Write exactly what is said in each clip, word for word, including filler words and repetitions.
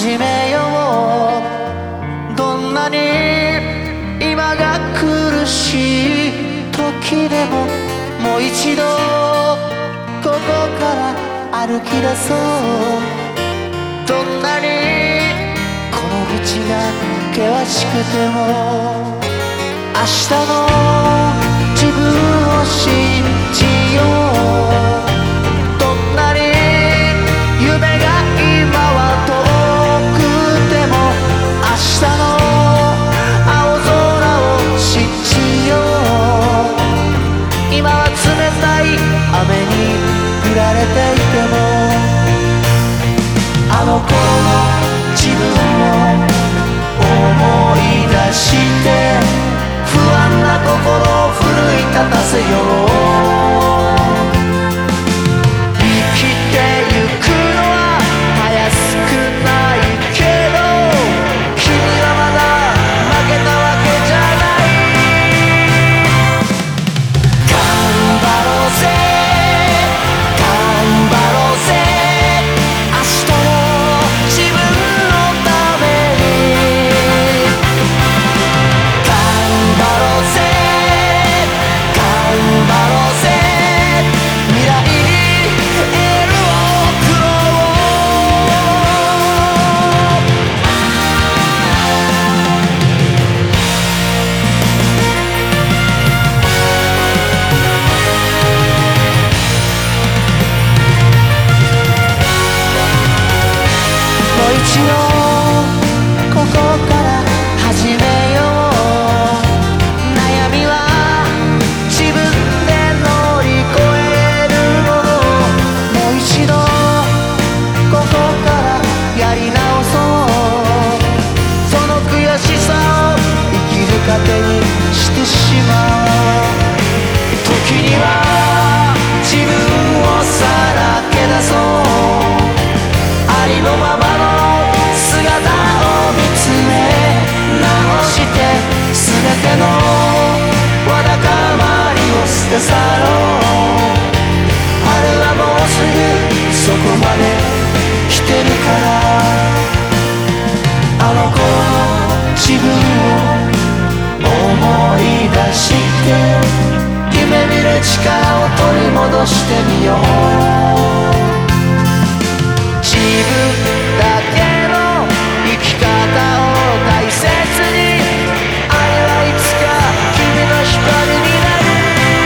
始めよう。どんなに今が苦しい時でももう一度ここから歩き出そう。どんなにこの道が険しくても明日の自分を信じよう。どんなに夢が今は遠くても明日の青空を信じよう。今は冷たい雨に降られていてもあの頃の自分を思い出して不安な心を奮い立たせよう。生きてゆくのは早すくないけど君はまだ負けたわけじゃない。頑張ろうぜ頑張ろうぜ明日の自分のために。頑張ろうぜ頑張ろうぜ未来にエールを送ろう。もう一度ここから始めよう。悩みは自分で乗り越えるもの。もう一度ここからやり直そう。その悔しさを生きる糧にしてしまう。時には自分をさらけ出そう。ありのままの姿を見つめ直して全てのわだかまりを捨て去ろう。春はもうすぐそこまで来てるから。あの頃の自分を思い出して夢見る力を取り戻してみよう。自分だけの生き方を大切にあれはいつか君の光になる。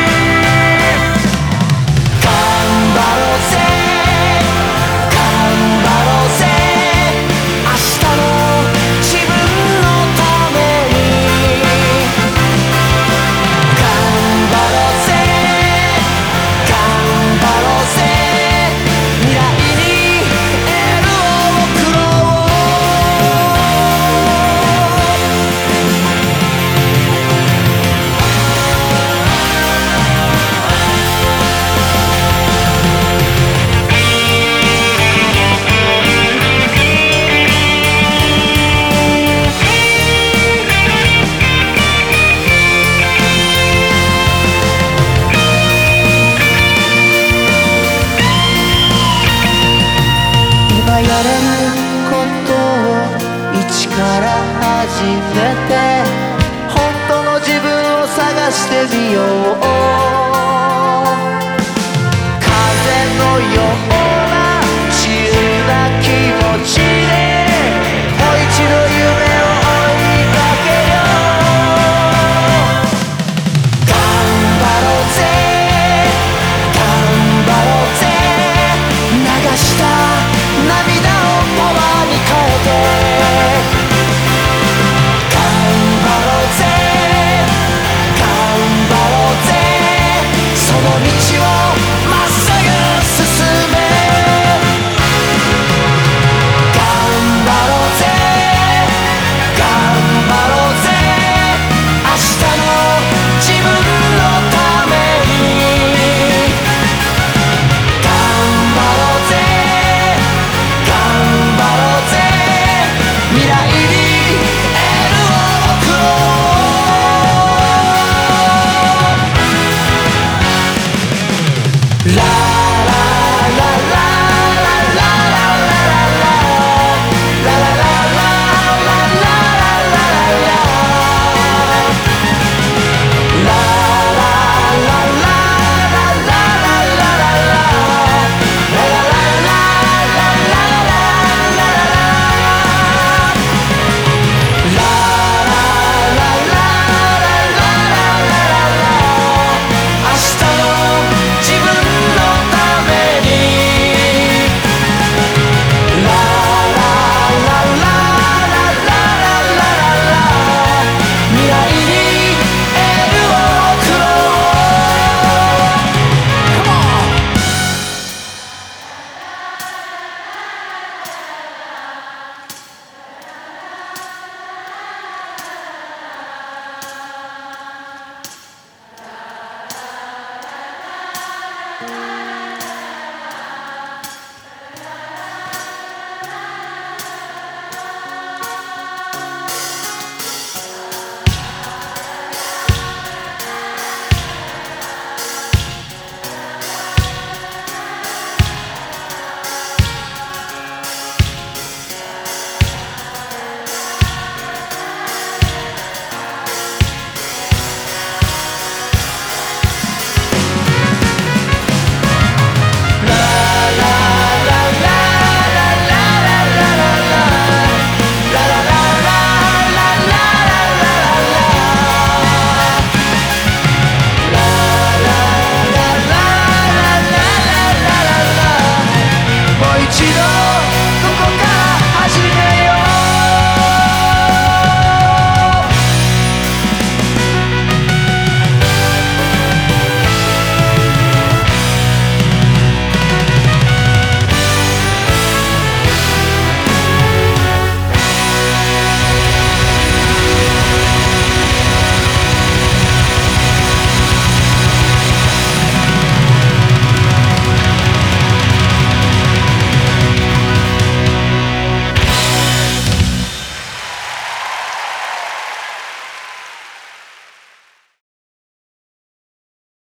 頑張ろうぜ頑張ろうぜ明日の自分のために。頑張ろうぜ頑張ろうぜ未来にエールを送ろう。今やれることを一から始めて本当の自分を探してみよう。風のよう